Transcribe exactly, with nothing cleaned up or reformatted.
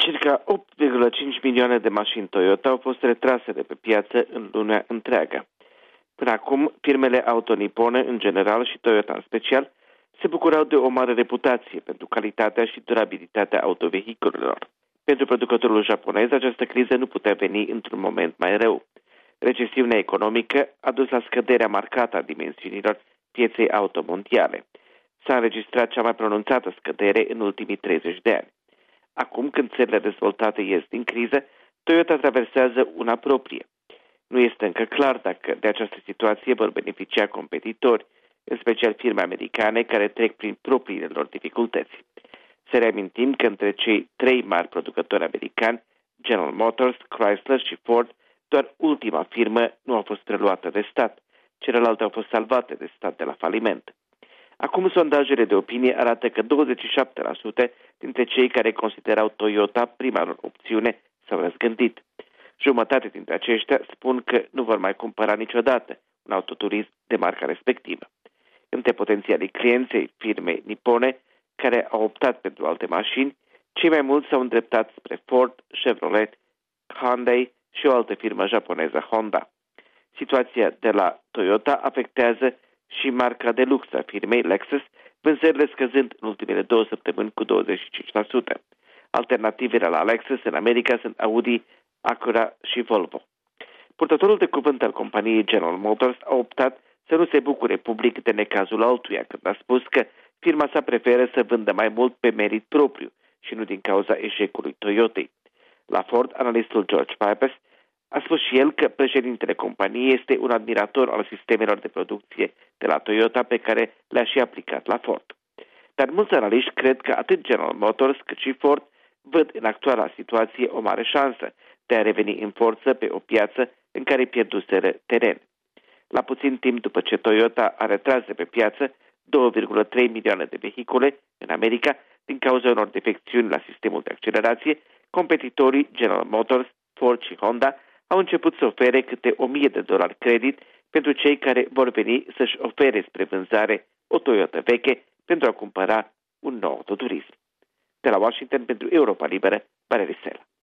Circa opt virgulă cinci milioane de mașini Toyota au fost retrase de pe piață în lumea întreagă. Până acum, firmele auto nipone în general și Toyota în special se bucurau de o mare reputație pentru calitatea și durabilitatea autovehiculelor. Pentru producătorul japonez, această criză nu putea veni într-un moment mai rău. Recesiunea economică a dus la scăderea marcată a dimensiunilor pieței auto mondiale. S-a înregistrat cea mai pronunțată scădere în ultimii treizeci de ani. Acum, când țările dezvoltate ies din criză, Toyota traversează una proprie. Nu este încă clar dacă de această situație vor beneficia competitori, în special firme americane care trec prin propriile lor dificultăți. Să reamintim că între cei trei mari producători americani, General Motors, Chrysler și Ford, doar ultima firmă nu a fost preluată de stat. Celelalte au fost salvate de stat de la faliment. Acum sondajele de opinie arată că douăzeci și șapte la sută dintre cei care considerau Toyota prima lor opțiune s-au răzgândit. Jumătate dintre aceștia spun că nu vor mai cumpăra niciodată un autoturism de marca respectivă. Între potențialii clienței firmei nipone care au optat pentru alte mașini, cei mai mulți s-au îndreptat spre Ford, Chevrolet, Hyundai și o altă firmă japoneză, Honda. Situația de la Toyota afectează și marca de lux a firmei Lexus, vânzările scăzând în ultimele două săptămâni cu douăzeci și cinci la sută. Alternativele la Lexus în America sunt Audi, Acura și Volvo. Purtătorul de cuvânt al companiei General Motors a optat să nu se bucure public de necazul altuia, când a spus că firma sa preferă să vândă mai mult pe merit propriu și nu din cauza eșecului Toyotei. La Ford, analistul George Pipes a spus și el că președintele companiei este un admirator al sistemelor de producție de la Toyota pe care le-a și aplicat la Ford. Dar mulți analiști cred că atât General Motors cât și Ford văd în actuala situație o mare șansă de a reveni în forță pe o piață în care pierduseră teren. La puțin timp după ce Toyota a retras de pe piață două virgulă trei milioane de vehicule în America din cauza unor defecțiuni la sistemul de accelerație, competitorii General Motors, Ford și Honda au început să ofere câte o mie de dolari credit pentru cei care vor veni să-și ofere spre vânzare o Toyota veche pentru a cumpăra un nou autoturism. De la Washington pentru Europa Liberă, Valerii Sela.